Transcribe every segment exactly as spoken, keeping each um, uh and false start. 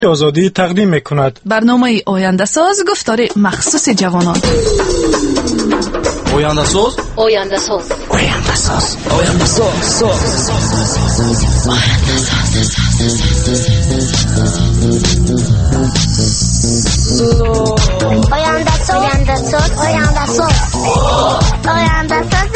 آزادی تقدیم میکند. برنامه آینده ساز گفتار مخصوص جوانان. آینده ساز آینده ساز آینده ساز آینده ساز آینده ساز آینده ساز آینده ساز آینده ساز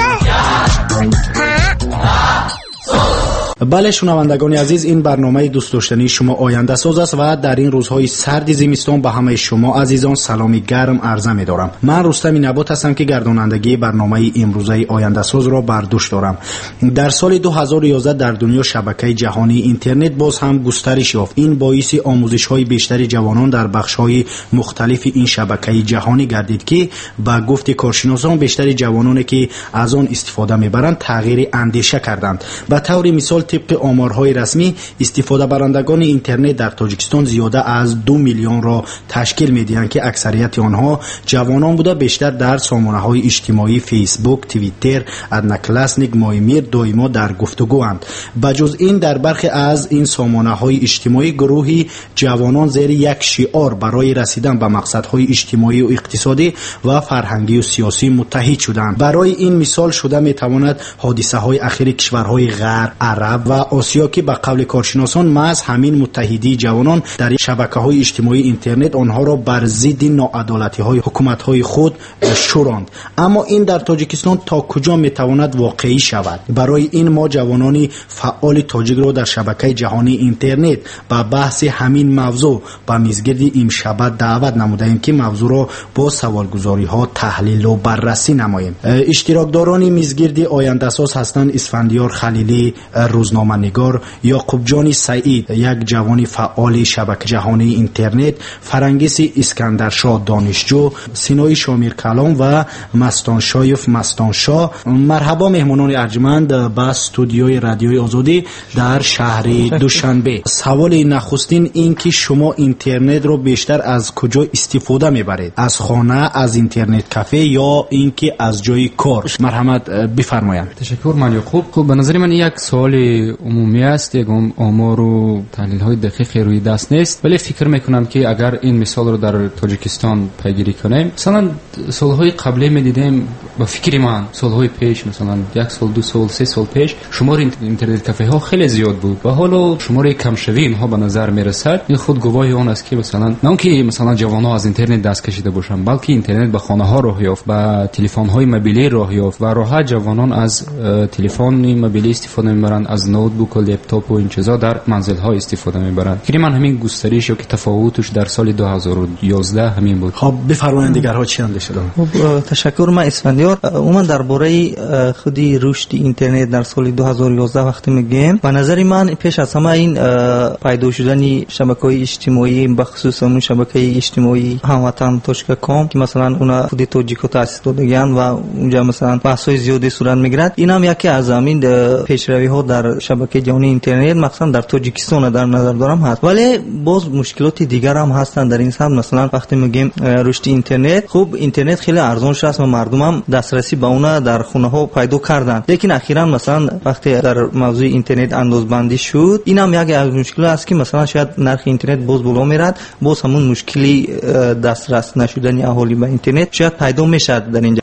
بله شنوندگان عزیز، این برنامه دوست داشتنی شما آینده ساز است و در این روزهای سرد زمستان به همه شما عزیزان سلامی گرم عرضه می دارم. من رستم نبات هستم که گردانندگی برنامه امروزه آینده ساز را بر دوش دارم. در سال دو هزار و یازده در دنیا شبکه جهانی اینترنت باز هم گسترش یافت. این باعث آموزش های بیشتری جوانان در بخش های مختلف این شبکه جهانی گردید که با گفت کارشناسان بیشتری جوانانی که از آن استفاده میبرند تغییر اندیشه کردند. به طور مثال طبق آمارهای رسمی استفاده برندگان اینترنت در تاجیکستان زیاده از دو میلیون را تشکیل می‌دهند که اکثریت آنها جوانان بوده، بیشتر در سامانه‌های اجتماعی فیسبوک، توییتر، ادناکلاسنیک، مایمیر دائما در گفتگواند. بجز این در برخی از این سامانه‌های اجتماعی گروهی جوانان زیر یک شعار برای رسیدن به مقصدهای اجتماعی و اقتصادی و فرهنگی و سیاسی متحد شدند. برای این مثال شده می‌تواند حادثه‌های اخیر کشورهای غرب، عرب و آسیا که به قول کارشناسان محض همین متحدی جوانان در شبکه‌های اجتماعی اینترنت آنها را بر ضد ناعدالتی‌های حکومت‌های خود شوراند. اما این در تاجیکستان تا کجا می‌تواند واقعی شود؟ برای این ما جوانان فعال تاجیک را در شبکه جهانی اینترنت با بحث همین موضوع به میزگرد امشب دعوت نمودیم که موضوع را با سوالگزاری‌ها تحلیل و بررسی نماییم. اشتراکداران میزگرد آینده ساز هستند اسفندیار خلیلی روزنامه‌نگار، یعقوب جان سعید یک جوان فعال شبکه جهانی اینترنت، فرنگیس اسکندرشاه دانشجو، سینای شامیر کلام و مستان شایف مستان شاه. مرحبا مهمانان ارجمند به استودیوی رادیوی آزادی در شهر دوشنبه. سوال نخستین این که شما اینترنت رو بیشتر از کجا استفاده میبرید؟ از خانه، از اینترنت کافه یا اینکه از جای کار؟ مرحمت بفرمایید. تشکر من یعقوب. خب به نظر من یک سوال عمومی است، یک آمار و تحلیل های دقیق روی دست نیست، ولی فکر میکنم که اگر این مثال رو در تاجیکستان پیگیری کنیم، مثلا سالهای قبلی میدیدیم با فکر من سالهای پیش، مثلا یک سال دو سال سه سال پیش شمار اینترنت کافه ها خیلی زیاد بود و حالا شمار کم شوی اینها به نظر میرسد. این خود گواهی آن است که مثلا نه اون که مثلا جوان ها از اینترنت دست کشیده باشن، بلکه اینترنت به خانه ها راه یافت، به تلفن های موبیلی راه یافت و راحت جوانان از تلفن موبیلی استفاده میبرند، از نوتبوک و لپتاپ و این چیزا در منزل ها استفاده میبرند. که من همین گسترش یا که تفاوتش در سال دو هزار و یازده همین بود. خب بفرمایید دیگرها چی اندیشه دارن؟ خب تشکر. من اسفندیار عموما درباره خودی رشد اینترنت در سال دو هزار و یازده وقتی میگیم، به نظر من پیش از همه این پیدا شدن شبکه‌های اجتماعی، به خصوص اون شبکه اجتماعی هموطن توشکا کام که مثلا اون خودی توجیکو تاسیس دادگان و اونجا مثلا بحث‌های زیادی صورت میگیرد، این هم یکی از همین پیشروی‌ها در شبکه جهانی اینترنت مثلا در تاجیکستان در نظر دارم هست. ولی باز مشکلات دیگر هم هستند در این سمت. مثلا وقتی میگیم رشد اینترنت، خب اینترنت خیلی ارزان شده است و مردم هم دسترسی به اون در خونه ها پیدا کردن، لیکن اخیراً مثلا وقتی در موضوع اینترنت اندازبندی شد، این هم یک از مشکل است که مثلا شاید نرخ اینترنت باز بالا میرد، باز همون مشکلی دسترس نشدن اهالی به اینترنت شاید پیدا میشه در اینجا.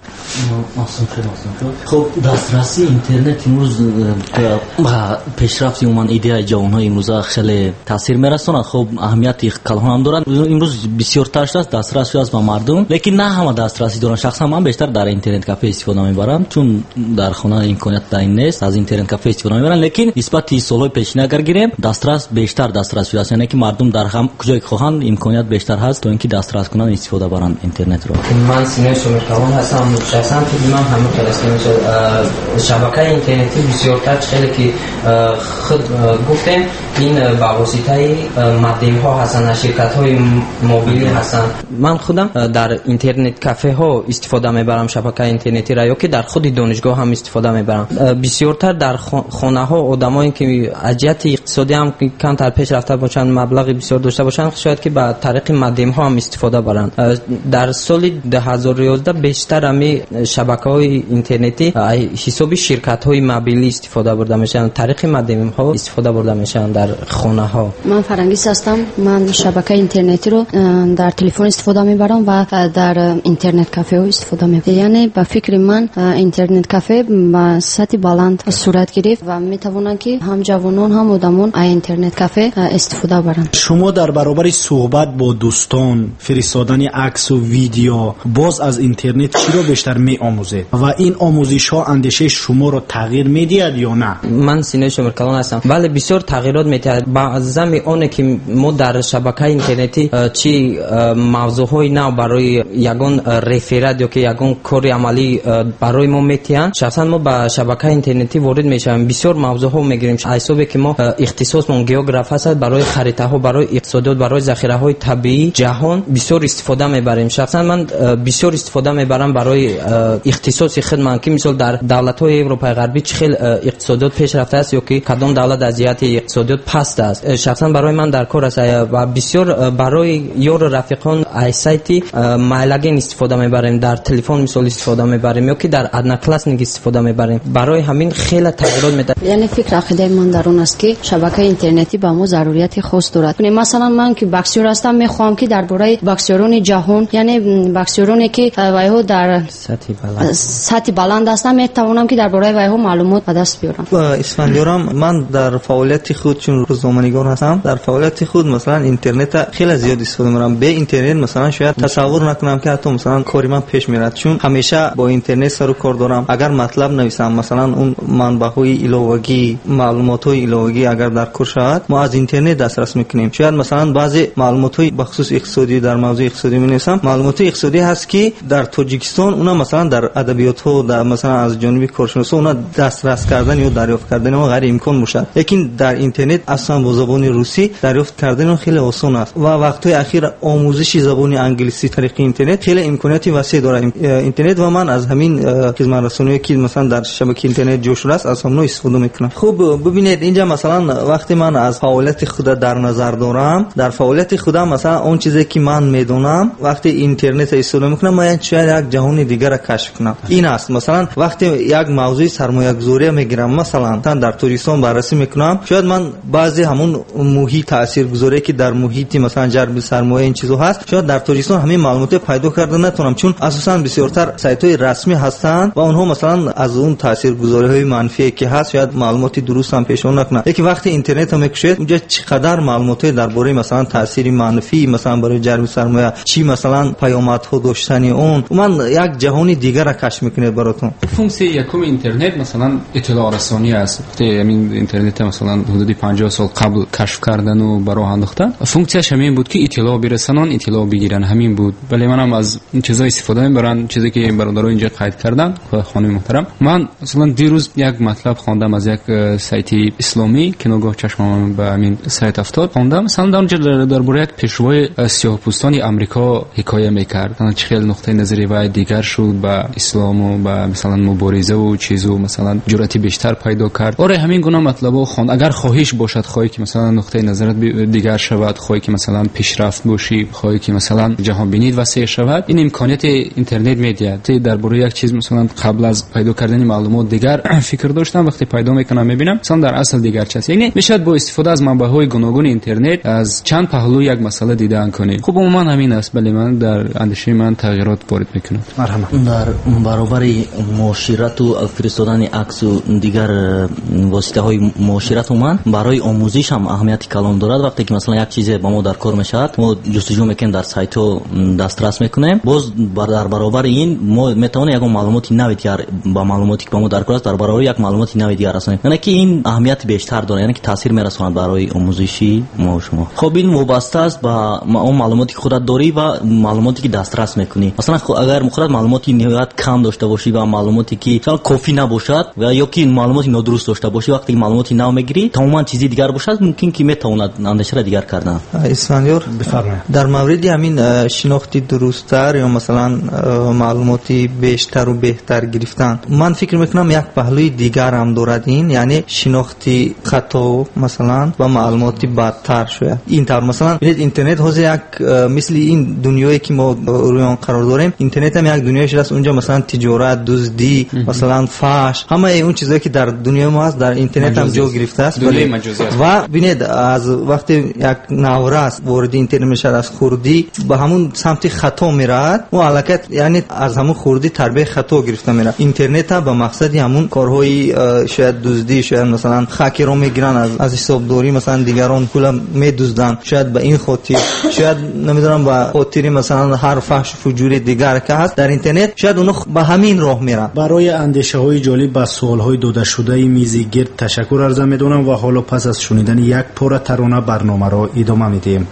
خب دسترسی اینترنت امروز با پیشرفت عموما ایده جوان‌ها امروز خیلی تاثیر میرسونه. خب اهمیت کلان هم دارن. امروز بسیار تر شده دسترسی است به مردم، لیکن نه همه دسترسی دارن. شخصا من بیشتر در اینترنت کافه استفاده میبرم، چون در خانه امکانیت در این نیست، از اینترنت کافه استفاده میبرن. لیکن نسبت سالهای پیشین اگر گیریم دسترس بیشتر دسترس شده است، یعنی که مردم در هم کجای خواهند امکانیت بیشتر هست تا اینکه دسترس کنن استفاده برن اینترنت رو. من سینه شومرکوان هستم. شخصا فکر می‌کنم همه کلاس شبکه اینترنتی بسیارتر خیلی که خود گفتیم این با واسطه مدیم ها هستن، شرکت های موبیلی هستن. من خودم در اینترنت کافه ها استفاده میبرم شبکه اینترنتی را، یا که در خود دانشگاه هم استفاده میبرم. بسیارتر در خانه ها آدمایی که اجیت اقتصادی هم کم تر پیش رفته باشن، مبلغ بسیار داشته باشن، شاید که با طریق مدیم ها هم استفاده برن. در سال دو هزار و یازده بیشتر همی шабакаҳои интернетӣ ҳисоби ширкатҳои мобилӣ истифода бурда мешаванд, тариқи модемҳо истифода бурда мешаванд дар хонаҳо. ман фарангиз ҳастам. ман шабакаи интернетиро дар телефон истифода мебарам ва дар интернет кафеҳо истифода мебарам. яъне ба фикри ман интернет кафе ба сатҳи баланд сурат гирифт ва метавонанд ки ҳам ҷавонон ҳам одамон аз интернет кафе истифода баранд. шумо дар баробари суҳбат бо дӯстон, фиристодани аксу видео боз аз интернет чиро бештар меомӯзед ва ин омӯзишҳо андешаи шуморо тағйир медиҳад ё на? ман Синои Шумркалон ҳастам. бале бисёр тағйирот метиҳад. баъзами оне ки мо дар шабакаи интернетӣ чи мавзӯъҳои нав барои ягон реферат ё ки ягон кори амалӣ барои мо метиҳанд. шахсан мо ба шабакаи интернетӣ ворид мешавем, бисёр мавзӯъҳо мегирем. айсобе ки мо ихтисосмон географ ҳаст, барои харитаҳо, барои иқтисодиёт, барои захираҳои табиӣ ҷаҳон бисёр истифода мебарем. шахсан ман бисёр истифода мебарам барои ихтисоси хидмат, ки мисол дар давлатҳои Европаи ғарбӣ чӣ хел иқтисодиёт пеш рафта аст ё ки кадом давлат аз ҷиҳати иқтисодиёт паст аст. шахсан барои ман дар кор аст ва бисёр барои ёру рафиқон аз сайти майлаген истифода мебарем, дар телефон мисол истифода мебарем ё ки дар одноклассник истифода мебарем. барои ҳамин хеле тағйирот метавонад. яъне фикр ақидаи ман дар он аст ки шабакаи интернетӣ ба мо зарурияти хос дорад. масалан ман ки боксёр ҳастам, мехоҳам ки дар бораи боксёрони ҷаҳон, яъне боксёроне ки вайҳо дар сатҳи баланд ҳастанд, метавонам ки дар бораи вайҳо маълумот ба даст биёрам. исфандиёрам, ман дар фаъолияти худ чун рӯзноманигор ҳастам, дар фаъолияти худ масалан интернета хеле зиёд истифода мебарам. бе интернет масалан шояд тасаввур накунам ки ҳатто масалан кори ман пеш мерад, чун ҳамеша бо интернет сару кор дорам. агар матлаб нависам, масалан он манбаъҳои иловагӣ, маълумотҳои иловагӣ агар дар кор шавад, мо аз интернет дастрас мекунем. шояд масалан баъзе маълумотҳои ба хусус иқтисодӣ, дар мавзӯи иқтисодӣ менависам. маълумотҳои иқтисодӣ ҳаст ки дар Тоҷикистон уна масалан дар адабиётҳо, дар масалан аз ҷониби коршиносо уна дастрас кардан ё дарёфт кардани он ғайри имкон бошад, лекин дар интернет аслан бо забони русӣ дарёфт кардани он хеле осон аст ва вақтҳои ахир омӯзиши забони англисӣ тариқи интернет хеле имконияти васеъ дорад. интернет ва ман аз ҳамин хизматрасониҳое ки масалан дар шабакаи интернет ҷо шудааст аз ҳамно истифода мекунам. хуб бибинед, инҷа масалан вақте ман аз фаъолияти худа дар назар дорам, дар фаъолияти худам масалан он чизе ки ман медонам, вақте интернет истифода мекунам, ман шояд як ҷаҳони дигарро кашф кунам. ин аст масалан вақте як мавзӯи сармоягузория мегирам, масалан дар Тоҷикистон баррасӣ мекунам, шояд ман баъзе ҳамон муҳит таъсиргузорие ки дар муҳити масалан ҷарби сармоя ин чизо ҳаст, шояд дар Тоҷикистон ҳамин маълумоте пайдо карда натонам, чун асосан бисёртар сайтҳои расмӣ ҳастанд ва онҳо масалан аз он таъсиргузориҳои манфие ки ҳаст шояд маълумоти дурустам пешон накунанд. лекин вақте интернетро мекушед, унҷа чӣ қадар маълумотҳое дар бораи масалан таъсири манфӣ масалан барои ҷарби сармоя, чӣ масалан паёмадҳо доштани он, ман як ҷаҳони дигарро кашф мекунед баротон. функсияи якуми интернет масалан иттилоърасонӣ аст. вақте ҳамин интернет масалан ҳудуди панҷоҳ сол қабл кашф кардану ба роҳ андохтан, функсияш ҳамин буд ки иттилоъ бирасонанд, иттилоъ бигиранд, ҳамин буд. вале манам аз ин чизо истифода мебарам, чизе ки бародаро инҷа қайд карданд. хоними муҳтарам, ман масалан дирӯз як матлаб хондам аз як сайти исломӣ ки ногоҳ чашмам ба ҳамин сайт афтод. хондам масалан дар онҷа дар бораи як пешвои сиёҳпӯстони амрико ҳикоя мекард, чӣ хел нуқтаи назари вай дигар шуд ба ислому, ба масалан муборизаву чизу масалан ҷуръати бештар пайдо кард. оре ҳамин гуна матлабо хонд. агар хоҳиш бошад, хоҳӣ ки масалан нуқтаи назарат дигар шавад, хоҳӣ ки масалан пешрафт бошӣ, хоҳӣ ки масалан ҷаҳонбинид васеъ шавад, ин имконияти интернет медиҳад. дар бораи як чиз масалан қабл аз пайдо кардани маълумот дигар фикр доштам, вақте пайдо мекунам мебинам масалан дар асл дигар чиз. яъне мешавад бо истифода аз манбаъҳои гуногуни интернет аз чанд паҳлӯи як масъала дидан кунем. хуб умуман ҳамин аст, бале ман дар андешаи ман тағйирот ворид мекунам. марҳамат. дар баробари муоширату фиристодани аксу дигар воситаҳои муоширату ман барои омӯзиш ҳам аҳамияти калон дорад. вақте ки масалан як чизе ба мо дар кор мешавад, мо ҷустуҷӯ мекунем, дар сайтҳо дастрас мекунем, боз дар баробари ин мо метавонем ягон маълумоти нави дигар ба маълумоти ки ба мо дар кор аст дар баробари як маълумоти нави дигар расонем. яъне ки ин аҳамияти бештар дорад, яъне ки таъсир мерасонад барои омӯзиши мо шумо. хоб ин вобаста аст ба он маълумоти ки худат дорӣ ва маълумоте ки дастрас мекунӣ. масалан агар худат маълумоти ниҳоят кам дошта бошӣ ва маълумоте ки кофӣ набошад ва ё ки маълумоти нодуруст дошта бошӣ, вақте маълумоти нав мегирӣ тамоман чизи дигар бошад, мумкин ки метавонад андешаро дигар кардан. исфандиёр, дар мавриди ҳамин шинохти дурусттар ё масалан маълумоти бештару беҳтар гирифтан, ман фикр мекунам як паҳлӯи дигар ҳам дорад ин, яъне шинохти хато масалан ва маълумоти бадтар шояд. ин тавр масалан бинед интернет ҳозир як мисли ин дунёе ки мо рӯи он қарор дорем, интернет ҳам як дунёе шуда است اونجا مثلا تجارت، دزدی، مثلا فحش، همه اون چیزایی که در دنیا ما هست در اینترنت هم جا گرفته است. دنیای مجازی است. و ببینید از وقتی یک نورس وارد اینترنت میشه از خوردی به همون سمت خطا میراد و حرکت، یعنی از همون خوردی تربیت خطا گرفته میره. اینترنت به مقصد همون کارهای شاید دزدی، شاید مثلا خاکی رو میگیرن از از حسابداری، مثلا دیگران پول میدزدن، شاید به این خاطر، شاید نمیدونم به خاطر مثلا هر فحش و فجور دیگر که هست در اینترنت، شاید اونو به همین راه میرن. برای اندیشه های جالب با سوال های داده شده میز گرد تشکر عرض می‌کنم و حالا پس از شنیدن یک پاره ترانه برنامه را ادامه میدیم.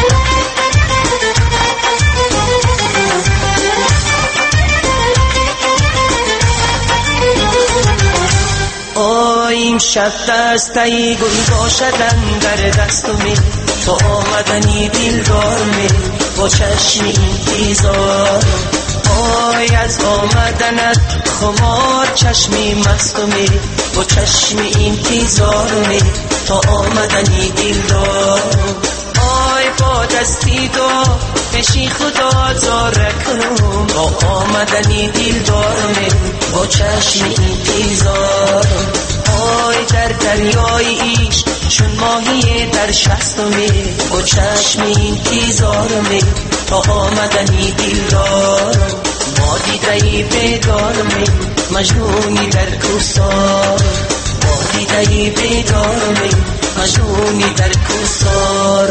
این شب دسته گل باشدن در دستمی، تو آمدنی دلدار می با چشم انتظار. آی از آمدنت خمار چشمی مستمی، با چشم انتظار می تا آمدنی دلدار. آی با دستی دو پیشی خدا زاره کنم، با آمدنی دلدار می با چشم انتظار. آی در دریای عشق چون ماهی در شستمی، با چشم انتظار می تا آمدنی دلدار. ما دیدهی بیدار می مجنونی در کوسار، ما دیدهی بیدار می مجنونی در کوسار.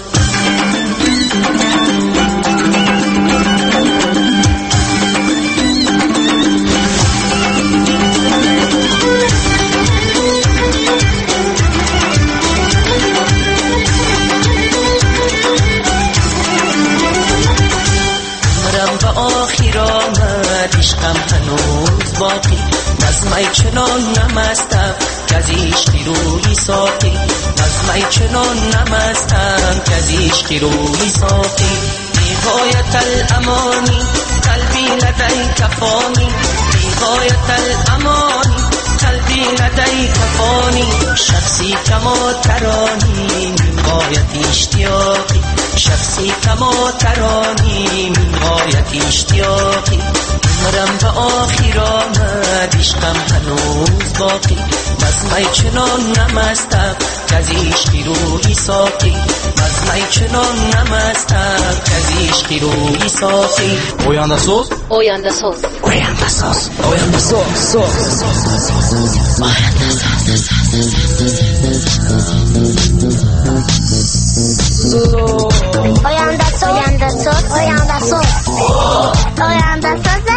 عشقم هنوز باقی، نظمه چنان نمستم که از عشقی روی ساقی، نظمه چنان نمستم که از عشقی روی ساقی. نهایت الامانی قلبی لدی کفانی، نهایت الامانی قلبی لدی کفانی. شخصی کما ترانی من غایت اشتیاقی، شخصی کما ترانی من غایت اشتیاقی. عمرم به آخر آمد عشقم هنوز باقی، مزمه چنان نمستم که از عشقی روی ساقی، مزمه چنان نمستم که از عشقی روی ساقی. آینده ساز آینده ساز آینده ساز آینده ساز آینده ساز آینده ساز آینده ساز آینده ساز.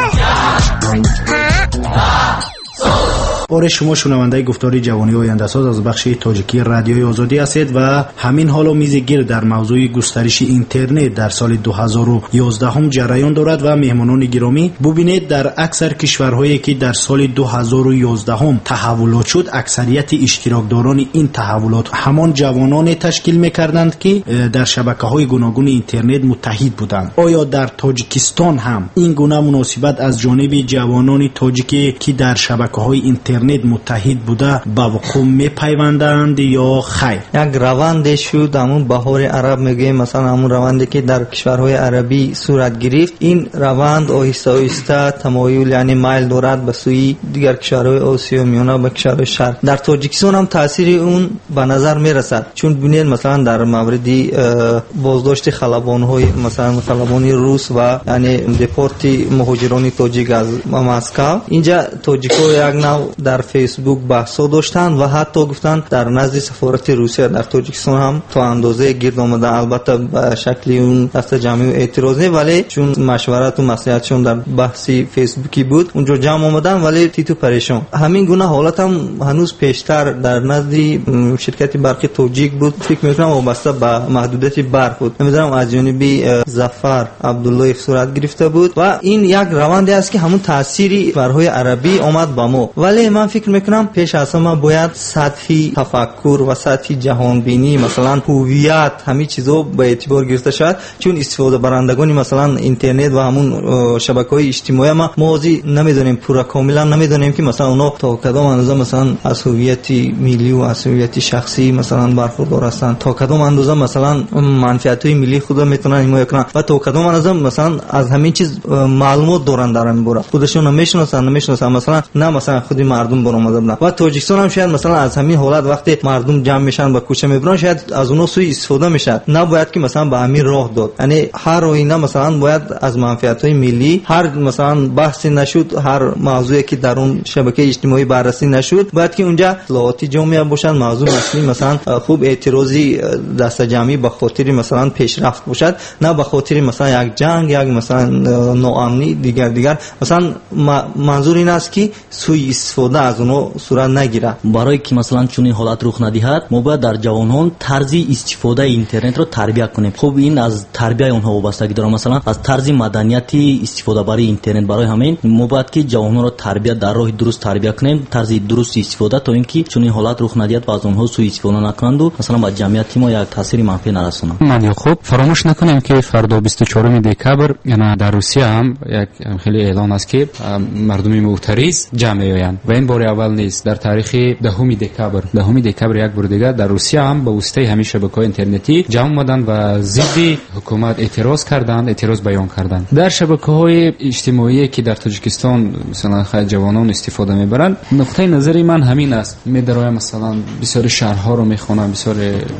بار شما شنونده گفتار جوانی آینده ساز از بخش تاجیکی رادیوی آزادی هستید و همین حالا میز گرد در موضوع گسترش اینترنت در سال دو هزار و یازده هم جریان دارد و مهمانان گرامی ببینید در اکثر کشورهایی که در سال دو هزار و یازده هم تحولات شد، اکثریت اشتراکداران این تحولات همان جوانان تشکیل می‌کردند که در شبکه‌های گوناگون اینترنت متحد بودند. آیا در تاجیکستان هم این گونه مناسبت از جانب جوانان تاجیکی که در شبکه‌های اینترنت متحد بوده با وقوع میپیوندند یا خیر؟ یک روند شد، همون بهار عرب میگه، مثلا همون روندی که در کشورهای عربی صورت گرفت. این روند آهسته آهسته تمایل یعنی میل دارد به سوی دیگر کشورهای آسیا میانه و کشورهای شرق. در تاجیکستان هم تاثیر اون به نظر میرسد، چون ببینید مثلا در مورد بازداشت خلبان‌های مثلا خلبانی روس و یعنی دپورت مهاجران تاجیک از مسکو، اینجا تاجیک‌ها یک نوع در فیسبوک بحثا داشتن و حتی گفتن در نزد سفارت روسیه در تاجیکستان هم تا اندازه گرد آمدن، البته به شکلی اون دست جمعی اعتراض نه، ولی چون مشورت و مصلحتشون در بحثی فیسبوکی بود اونجا جمع آمدن، ولی تیتو پریشان. همین گونه حالت هم هنوز پیشتر در نزد شرکت برق تاجیک بود، فکر میکنم وابسته به محدودیت برق بود، نمیدونم از جانب ظفر عبدالله صورت گرفته بود و این یک روندی است که همون تأثیری برای عربی آمد با ما. ولی من فکر میکنم پیش از همه باید سطحی تفکر و سطحی جهان بینی مثلا هویت همه چیزو به اعتبار گرفته شد، چون استفاده برندگان مثلا اینترنت و همون شبکه‌های اجتماعی ما موضوع نمیدونیم پورا کاملا نمیدونیم که مثلا اونا تا کدام اندازه مثلا از هویت ملی و از هویت شخصی مثلا برخوردار هستند، تا کدام اندازه مثلا منفعت‌های ملی خود میتونن حمایت کنن و تا کدام اندازه مثلا از همین چیز معلومات دارن در این باره خودشون نمیشناسن نمیشناسن مثلا نه مثلا خودی مردم برآمده بودن. و تاجیکستان هم شاید مثلا از همین حالت وقتی مردم جمع میشن با کوچه میبرن شاید از اونها سوء استفاده میشه، نباید که مثلا به همین راه داد. یعنی هر آینه مثلا باید از منفعت‌های ملی هر مثلا بحثی نشود، هر موضوعی که در اون شبکه اجتماعی بررسی نشود باید که اونجا اصلاحاتی جامعه باشن، موضوع اصلی مثلا خوب اعتراضی دست جمعی به خاطر مثلا پیشرفت باشد، نه به خاطر مثلا یک جنگ یک مثلا ناامنی دیگر دیگر مثلا منظور این است که سوء استفاده از اونها صورت نگیره. برای که مثلا چون این حالت رخ ندهد ما باید در جوانان طرز استفاده اینترنت رو تربیت کنیم. خب این از تربیت اونها وابستگی داره، مثلا از طرز مدنیتی استفاده برای اینترنت. برای همین ما باید که جوانان رو تربیت در راه درست تربیت کنیم، طرز درست استفاده، تا اینکه چون این حالت رخ ندهد و از اونها سوء استفاده نکنند و مثلا با جمعیت ما یک تاثیر منفی نرسونند. من خوب فراموش نکنیم که فردا بیست و چهارم دکبر یعنی در روسیه هم یک خیلی اعلان است که مردم معترض جمع میآیند و این بار اول نیست. در تاریخ دهم دکبر دهم دکبر یک بار دیگه در روسیه هم به واسطه همین شبکه‌های اینترنتی جمع شدند و ضد حکومت اعتراض کردند، اعتراض بیان کردند. در شبکه‌های اجتماعی که در تاجیکستان مثلا خیلی جوانان استفاده میبرند، نقطه نظری من همین است. می‌درایم مثلا بسیار شهرها رو میخوانم، بسیار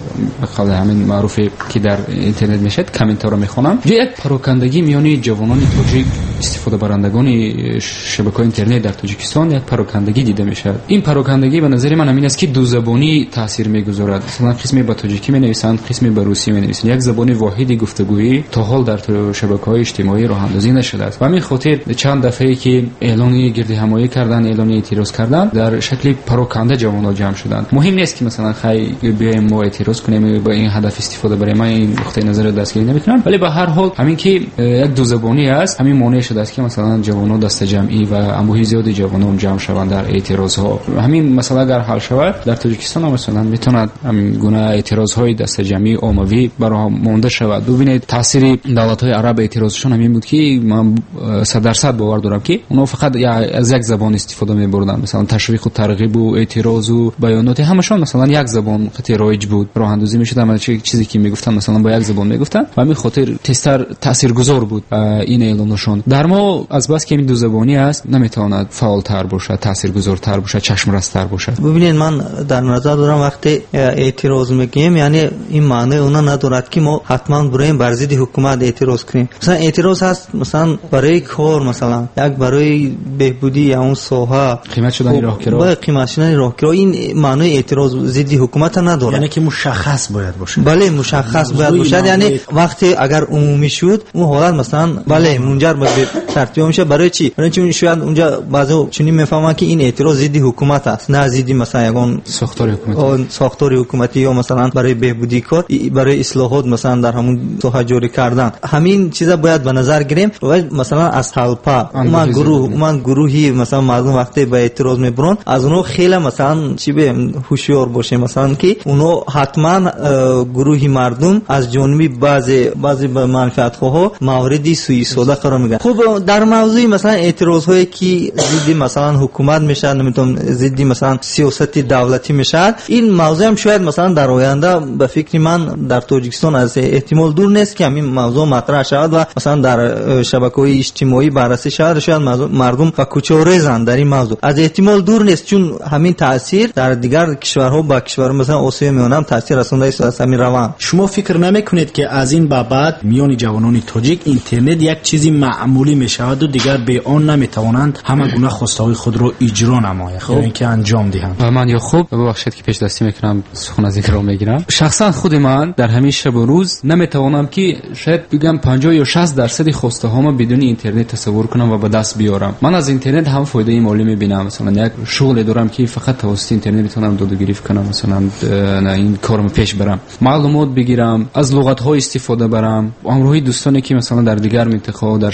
بخاطر همین معروفی که در اینترنت میشه کامنت ها رو میخوانم، یک پراکندگی میانی جوانان تاجیک استفاده برندگان شبکه‌های اینترنت در تاجیکستان یک پراکندگی دیده میشه. این پراکندگی به نظر من همین است که دو زبانی تاثیر میگذارد. مثلا قسمی به تاجیکی مینویسند، قسمی به روسی مینویسند. یک زبان واحدی گفتگویی تا حال در شبکه‌های اجتماعی راه اندازی نشده است. و همین خاطر چند دفعه که اعلانی گردی همایی کردن، اعلانی اعتراض کردن، در شکل پراکنده جوانان جمع شدند. مهم نیست که مثلا خیلی بیایم ما اعتراض کنیم با این هدف استفاده بریم، من این نقطه نظر دستگیری نمیکنم، ولی به هر حال همین که یک دو زبانی است همین مانع شده است که مثلا جوانان دست جمعی و انواع زیادی جوانان جمع شوند در اعتراض ها. همین مسئله اگر حل شود در تاجیکستان هم مثلا میتونه همین گونه اعتراض های دست جمعی عمومی برای مانده شود. ببینید تاثیر دولت های عرب اعتراضشون همین بود که من صد درصد باور دارم که اونا فقط از یک زبان استفاده می‌بردن، مثلا تشویق و ترغیب و اعتراض و بیانات همشون مثلا یک زبان خیلی رایج بود، راه اندازی میشد، اما چیزی که میگفتن مثلا با یک زبان میگفتن و همین خاطر تستر تاثیرگذار بود این اعلانشون. در ما از بس که این دو زبانی است نمیتواند فعالتر باشه، تاثیرگذارتر باشه، چشم رستر باشه. ببینید من در نظر دارم وقتی اعتراض میگیم یعنی این معنی اونا ندارد که ما حتما بریم بر ضد حکومت اعتراض کنیم. مثلا اعتراض هست مثلا برای کار، مثلا یک برای بهبودی یا اون ساحه قیمت شدن راهکرا، با قیمت شدن راهکرا، این معنی اعتراض ضد حکومت نداره. یعنی که مشخص باید باشه. بله مشخص باید باشه. یعنی وقتی اگر عمومی شد اون حالت مثلا بله منجر به ترتیب میشه. برای چی؟ برای چون شاید اونجا بعضی چنین میفهمن که این اعتراض ضد حکومت است، نه ضد مثلا یگان ساختار حکومتی ساختار حکومتی یا مثلا برای بهبودی کار، برای اصلاحات مثلا در همون ساحه جاری کردن. همین چیزا باید به نظر گیریم. و مثلا از حلپا اون گروه اون گروهی مثلا مردم وقتی به اعتراض میبرن از اونو خیلی مثلا چی به هوشیار باشه، مثلا که اونو حتما گروهی مردم از جانبی بعضی بعضی به منفعت خواه موردی سوء استفاده قرار میگیرن. خب در موضوع مثلا اعتراض هایی که ضد مثلا حکومت میشه، نمیتونم ضد مثلا سیاست دولتی میشه، این موضوع هم شاید مثلا در آینده به فکر من در تاجیکستان از احتمال دور نیست که همین موضوع مطرح شود و مثلا در شبکه‌های اجتماعی بررسی شود، شاید مردم و کوچه ریزن در این موضوع. از احتمال دور نیست، چون همین تاثیر در دیگر کشورها با کشور مثلا آسیا میانه هم تاثیر رسونده است از همین روان. شما فکر نمیکنید که از این به بعد میان جوانان تاجیک اینترنت یک چیزی معمولی میشود و دیگر به آن نمیتوانند همه گونه خواستهای خود رو اجرا نمایند یا اینکه انجام دهند؟ و من یا خوب ببخشید که پیش دستی میکنم سخن از این رو میگیرم. شخصا خود من در همین شب و روز نمیتوانم که شاید بگم پنجاه یا شصت درصد خواسته هامو بدون اینترنت تصور کنم و به دست بیارم. من از اینترنت هم فایده مالی میبینم. مثلا یک شغل دارم که فقط توسط اینترنت میتونم داد و گریف کنم، مثلا نه این کارم پیش برم، معلومات بگیرم، از لغت های استفاده برم، امروی دوستانی که مثلا در دیگر منطقه در شهرها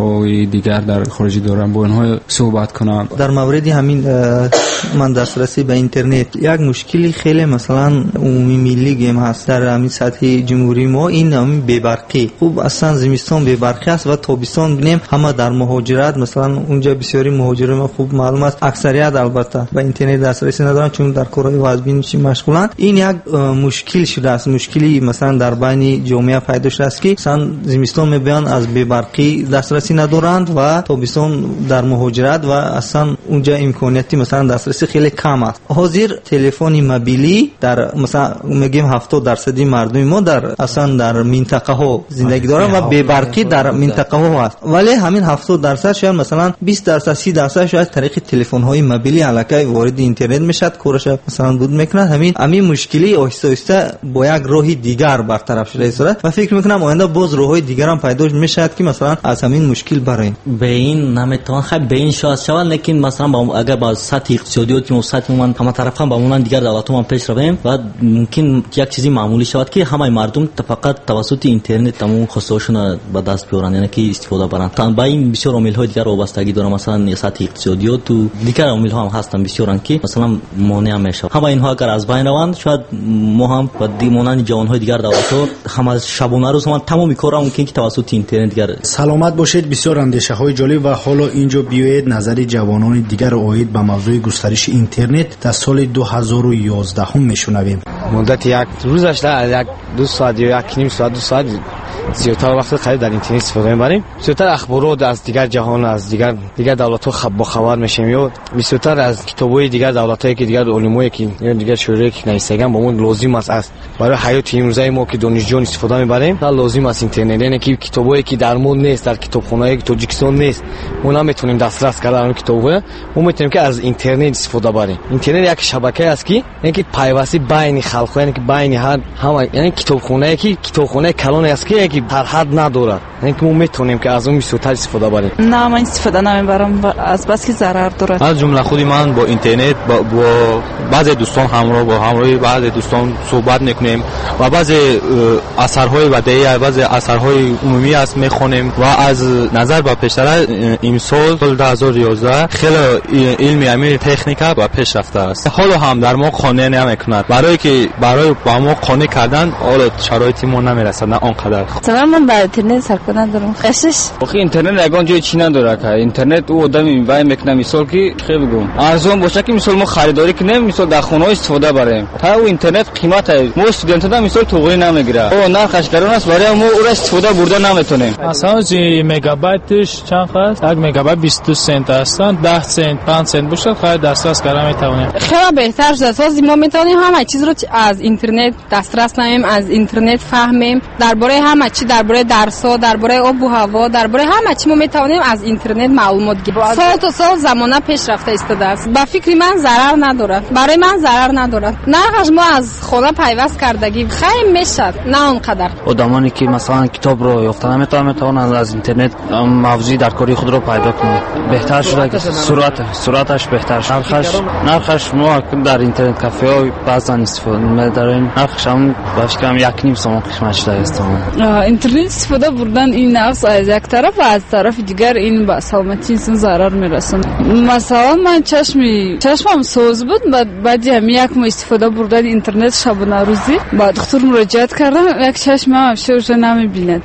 های دیگر در خارج دارن با اونها صحبت کنم. در مورد همین من دسترسی به اینترنت یک مشکلی خیلی مثلا عمومی ملی گیم هست در همین سطح جمهوری ما، این همین بی‌برقی. خوب اصلا زمستان بی‌برقی است و تابستان ببینیم همه در مهاجرت، مثلا اونجا بسیاری مهاجرین ما خوب معلوم است اکثریت البته به اینترنت دسترسی ندارن چون در کارهای وزبین مشغولن. این یک مشکل شده است، مشکلی مثلا در بین جامعه پیدا شده است که مثلا زمستان میبینن از بی‌برقی دسترسی ندارند و تابستان در مهاجرت و اصلا اونجا امکانیتی مثلا دسترسی خیلی کم است. حاضر تلفن موبیلی در مثلا میگیم هفتاد درصدی مردم ما در اصلا در منطقه ها زندگی دارن و بی‌برقی در منطقه ها هست، ولی همین هفتاد درصد شاید مثلا بیست درصد سی درصد شاید طریق تلفن های موبیلی علاقه وارد اینترنت میشد، کورش مثلا بود میکنه. همین همین مشکلی آهسته آهسته با یک راه دیگر برطرف شده است و فکر میکنم آینده باز راههای دیگر هم پیدا میشد که مثلا از همین مشکل برای به این نمیتوان خیلی به این شاید شود، لیکن مثلا با اگر با سطح اقتصادی و سطح من همه طرف هم با اون دیگر دولت هم پیش رویم و ممکن یک چیزی معمولی شود که همه مردم فقط توسط اینترنت تمام خصوصشون به دست بیارن، یعنی که استفاده برن. تا با این بسیار عامل های دیگر وابستگی داره، مثلا سطح اقتصادی و تو دیگر عامل ها هم هستن بسیارن که مثلا مانع میشه. همه اینها اگر از بین روند شاید ما هم و دیمونان جوان های دیگر دولت ها هم شبانه روز هم تمام کارا ممکن که توسط اینترنت دیگر. سلامت باشید. بسیار اندیشه های جالب و حالا اینجا بیایید نظر جوانان دیگر اوید به موضوع گسترش اینترنت در سال دو هزار و یازده هم میشنویم. مدت یک روزش در یک دو ساعت یا یک نیم ساعت دو ساعت زیادتر وقت خیلی در اینترنت استفاده می‌بریم. بسیارتر اخبارات از دیگر جهان، از دیگر دیگر دولت‌ها خب با خبر میشیم یا بسیارتر از کتاب‌های دیگر دولت‌هایی که دیگر علمایی که یا دیگر شورای که نویسندگان با اون لازم است است برای حیات امروزی ما که دانشجویان استفاده می‌بریم. تا لازم است اینترنت، یعنی که کتابایی که در مون نیست در کتابخانه‌های تاجیکستان نیست اونا میتونیم دسترس کردن کتاب‌ها، ما میتونیم که از اینترنت استفاده بریم. اینترنت یک شبکه است که یعنی که پیوسته بین خلق، یعنی که بین هر همه، یعنی کتابخانه‌ای که کتابخانه کلان است که یک هر حد نداره، یعنی که ما میتونیم که از اون بیشتر استفاده بریم. نه من استفاده نمیبرم از بس که ضرر داره. از جمله خود من با اینترنت با, با بعضی دوستان همراه با همراهی بعضی دوستان صحبت میکنیم و بعضی اثرهای بدیهی بعضی اثرهای عمومی است میخونیم و از نظر به پیشتر امسال سال دو هزار و یازده خیلی علم امیر تکنیکا و پیشرفته است. حالا هم در ما خانه نمیکند، برای که برای با ما خانه کردن حالا شرایطی ما نمیرسد نه آنقدر. مثلا من با اینترنت سرکردن دارم خشش. آخه اینترنت یگان جای چی نداره که اینترنت او آدمی وای میکنه مثال که خیلی بگم ارزان باشه که مثال ما خریداری کنیم مثال در خانه استفاده بریم تا او اینترنت قیمت ما استودنت ها مثال توغی نمیگیره او نرخش گران است برای ما او را استفاده بردن نمیتونیم. مثلا جی مگابایتش چند هست؟ یک مگابایت بیست و دو سنت هستن، ده سنت پنج سنت باشه خرید دسترس کردن میتونیم. خیلی بهتر شده از ما میتونیم همه چیز رو از اینترنت دسترس نمیم، از اینترنت فهمیم، درباره همه چی، درباره درس‌ها، درباره آب و هوا، درباره همه چی ما میتونیم از اینترنت معلومات گیریم. سال تا سال زمانه پیشرفته ایستاده است. با فکر من ضرر نداره، برای من ضرر نداره. نرخش ما از خانه پیوست کردگی خیلی میشد، نه اونقدر. آدمانی که مثلا کتاب رو یافته نمیتونن میتونن از اینترنت موضوع در کاری خود رو پیدا کنن. بهتر شده که سرعت سرعتش بهتر شده. نرخش نرخش ما در اینترنت کافه ها بعضا استفاده می‌داریم. نرخش هم باشه کم یک نیم سوم قیمت شده است. اینترنت استفاده بردن این نفس از یک طرف و از طرف دیگر این به سلامتی انسان ضرر میرسونه. مثلا من چشمی چشمم سوز بود، بعد بعد یک ماه استفاده بردن اینترنت شبانه روزی با دکتر مراجعت کردم، یک چشمم افشارش نمیبیند.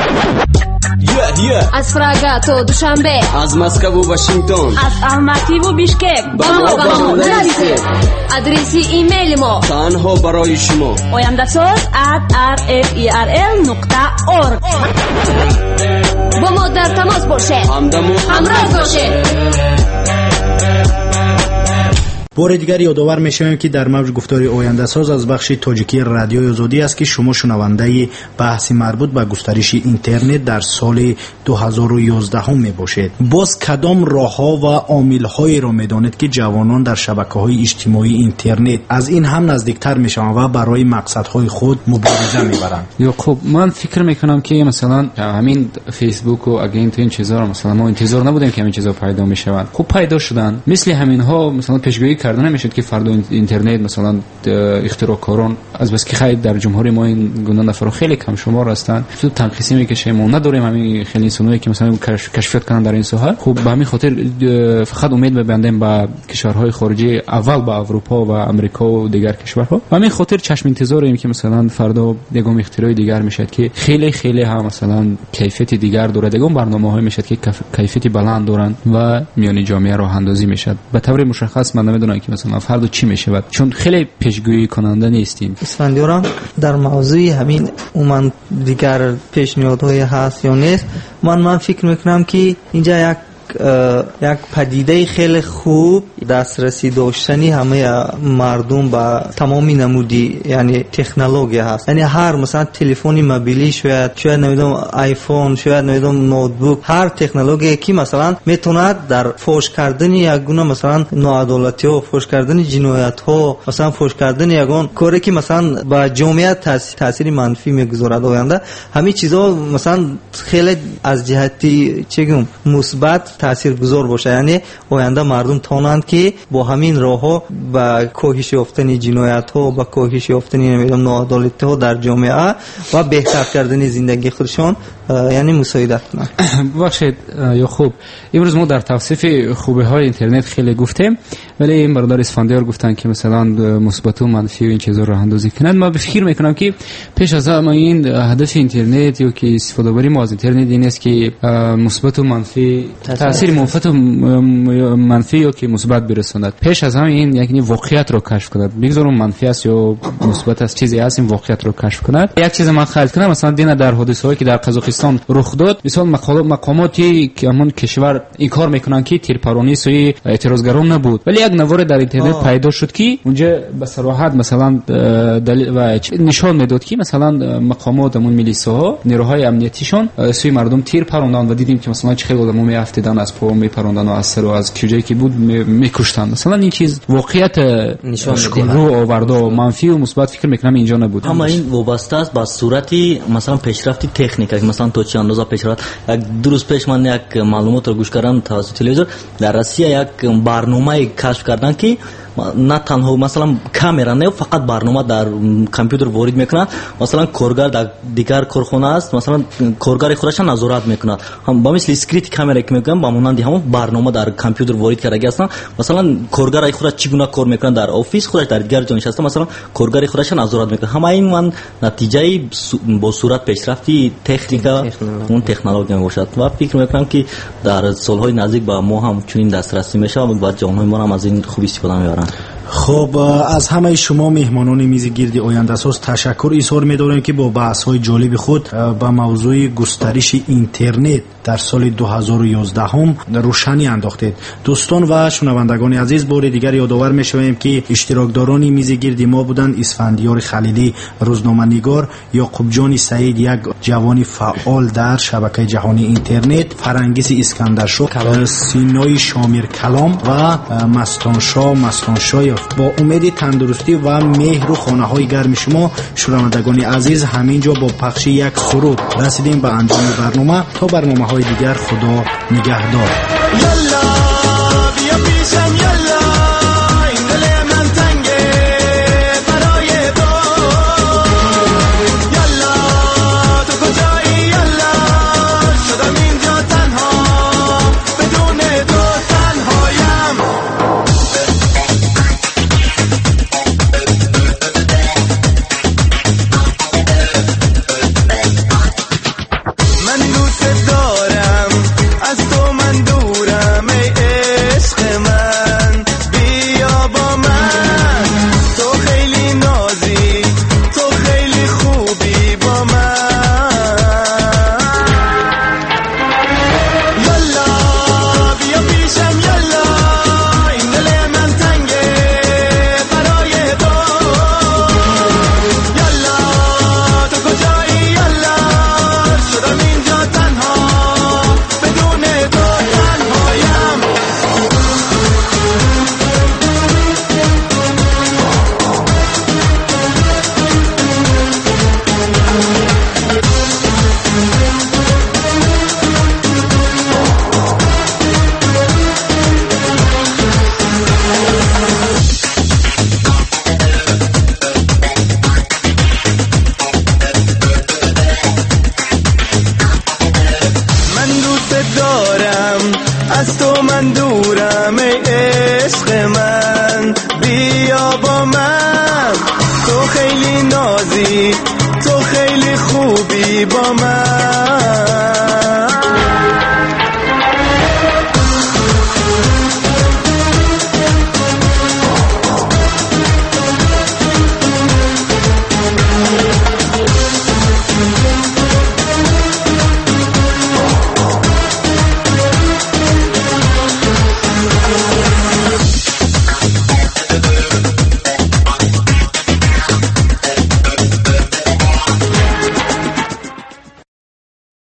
Yeah, yeah. از فراگا تا دوشنبه، از مسکو و واشنگتن، از الماتی و بیشکک با ما با ما نرسید. آدرس ایمیل ما تنها برای شما oyandasol at r f e r l نقطه org. با ما در تماس باشه، همراه باشه. بار دیگر یادآور میشویم که در موج گفتار آینده ساز از بخش تاجیکی رادیو آزادی است که شما شنونده بحث مربوط به گسترش اینترنت در سال دو هزار و یازده هم میباشید. باز کدام راهها و عامل‌هایی را میدانید که جوانان در شبکه‌های اجتماعی اینترنت از این هم نزدیکتر میشوند و برای مقصدهای خود مبارزه میبرند؟ یا خب من فکر میکنم که مثلا همین فیسبوک و اگینت این چیزا رو مثلا ما انتظار نبودیم که همین چیزا پیدا میشوند. خب پیدا شدن. مثل همین ها مثلا پیشگویی کرده نمیشد که فردا اینترنت مثلا اختراعکاران از بس که خیلی در جمهوری ما این گونه نفر خیلی کم شمار هستند تو تنقیسی میکشه ما نداریم همین خیلی انسانایی که مثلا کشفیات کنن در این ساحه. خب به همین خاطر فقط امید ببندیم به کشورهای خارجی، اول به اروپا و امریکا و دیگر کشورها. به همین خاطر چشم انتظاریم که مثلا فردا یگام اختراعی دیگر میشد که خیلی خیلی هم مثلا کیفیت دیگر داره، یگام برنامه‌های میشد که کیفیت بلند دارن و میانی جامعه راه اندازی میشد. به طور مشخص من نمیدونم که مثلا فردا چی میشه چون خیلی پیشگویی کننده نیستیم. اسفندیارم در موضوع همین عموما دیگر پیشنهادهای هست یا نیست، من من فکر میکنم که اینجا یک یک پدیده خیلی خوب دسترسی داشتنی همه مردم با تمامی نمودی یعنی تکنولوژی هست. یعنی هر مثلا تلفنی موبیلی شاید شاید نمیدونم آیفون شاید نمیدونم نوتبوک، هر تکنولوژی که مثلا میتونه در فوش کردن یک گونه مثلا ناعدالتی ها، فوش کردن جنایت ها، مثلا فوش کردن یگان کاری که مثلا با جامعه تاثیر منفی میگذارد آینده، همین چیزا مثلا خیلی از جهتی چگم مثبت تاثیرگذار باشه. یعنی آینده مردم توانند که با همین راهها با کاهش یافتن جنایت ها، با کاهش یافتن نمیدونم ناعدالتی ها در جامعه و بهتر کردن زندگی خودشان یعنی مساعدت کنند. باشید یا خوب، امروز ما در توصیف خوبی های اینترنت خیلی گفتیم، ولی این برادر اسفندیار گفتن که مثلا مثبت و منفی و این چیزا راه اندازی کنند. ما فکر میکنم که پیش از همه این هدف اینترنت یا که استفاده بری ما از اینترنت این است که مثبت و منفی تاثیر منفعت و منفی یا که مثبت برساند. پیش از همه این یعنی واقعیت رو کشف کند، بگذارم منفی است یا مثبت است چیزی هست، این واقعیت رو کشف کند. یک چیز من خیال کنم مثلا دینا در حادثه‌ای که در قزاقستان رخ داد، مثلا مقاماتی که همون کشور این کار میکنن که تیرپرانی سوی اعتراضگران نبود، ولی یک نوار در اینترنت آه. پیدا شد که اونجا به صراحت مثلا دلیل و نشان میداد که مثلا مقامات همون میلیساها نیروهای امنیتیشون سوی مردم تیر پروندن و دیدیم که مثلا چه خیلی آدمو میافتیدن، از پا میپروندن و از سر و از کجایی که بود میکشتن. مثلا این چیز واقعیت نشان رو آورده و منفی و مثبت فکر میکنم اینجا نبود. اما این وابسته است با صورتی مثلا پیشرفتی تکنیک، مثلا تو چه اندازه پیشرفت. یک دو روز پیش من یک معلومات رو گوش کردم توسط تلویزیون، در روسیه یک برنامه کشف کردن که نه تنها مثلا کامera نه فقط برنامه در کامپیوتر وارد میکنند، مثلا کارگر در دیگر کارخانه است مثلا کارگر خودش نظارت میکند، هم با مثل اسکریت کامera که میگم با مانند همون برنامه در کامپیوتر وارد کرده است، مثلا کارگر خودش چگونه کار میکنند در آفیس خودش در دیگر جا نشسته مثلا کارگر خودش نظارت میکنه. همه این من نتیجه با صورت پیشرفتی تکنیکا اون تکنولوژی میباشد و فکر میکنم که در سالهای نزدیک با ما هم چنین دسترسی میشه و بعد جامعه ما هم از این خوب استفاده میبرن. خب از همه شما مهمانان میز گرد آینده ساز تشکر اظهار می‌داریم که با بحث‌های جالب خود با موضوع گسترش اینترنت در سال دو هزار و یازده هم روشنی انداختید. دوستان و شنوندگان عزیز، بار دیگر یادآور می‌شویم که اشتراکداران میز گرد ما بودند اسفندیار خلیلی روزنامه‌نگار، یعقوب جان سعید یک جوان فعال در شبکه جهانی اینترنت، فرنگیس اسکندرشاه، سینای شامیر کلام و مستانشاه مستانشاه. با امید تندرستی و مهر و خانه‌های گرم شما شنوندگان عزیز همینجا با پخش یک سرود رسیدیم به انجام برنامه. تا برنامه‌های دیگر خدا نگهدار.